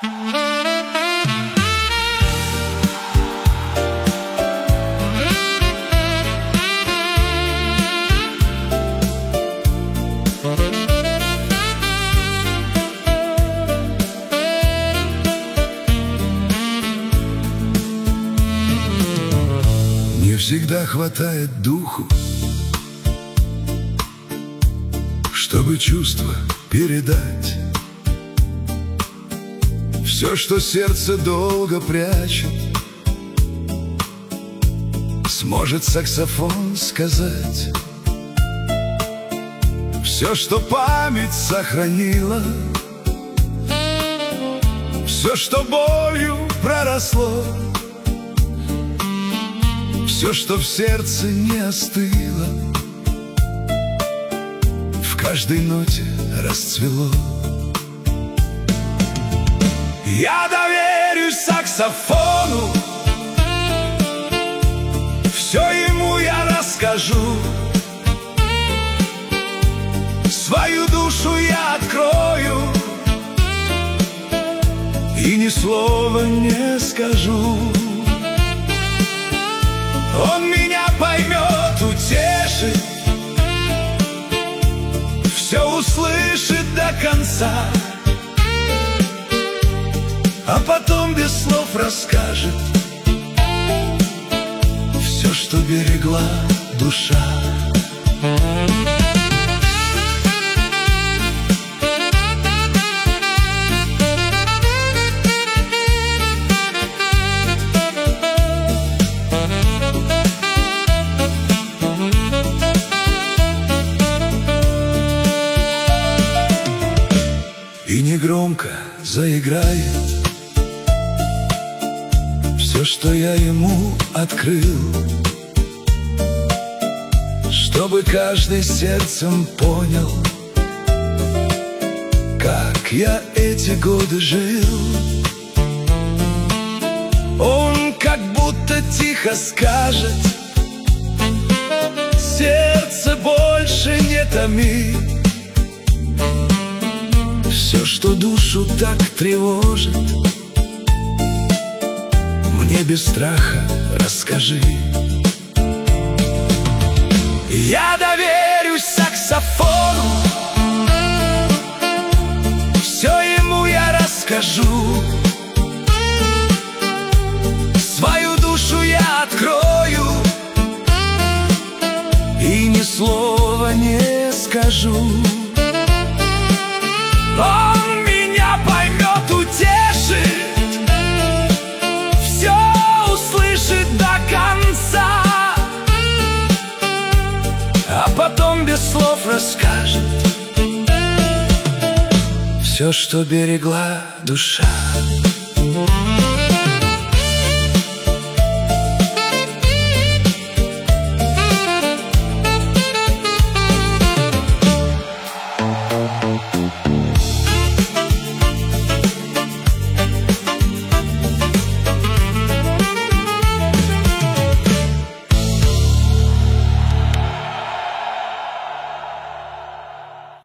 Не всегда хватает духу, чтобы чувства передать. Все, что сердце долго прячет, сможет саксофон сказать. Все, что память сохранила, все, что болью проросло, все, что в сердце не остыло, в каждой ноте расцвело. Я доверюсь саксофону, все ему я расскажу, свою душу я открою и ни слова не скажу. Он меня поймет, утешит, все услышит до конца, а потом без слов расскажет все, что берегла душа. И негромко заиграет все, что я ему открыл, чтобы каждый сердцем понял, как я эти годы жил. Он как будто тихо скажет: сердце больше не томи. Все, что душу так тревожит, мне без страха расскажи. Я доверюсь саксофону, все ему я расскажу, свою душу я открою и ни слова не скажу. Он меня поймет, утешит, все услышит до конца, а потом без слов расскажет все, что берегла душа.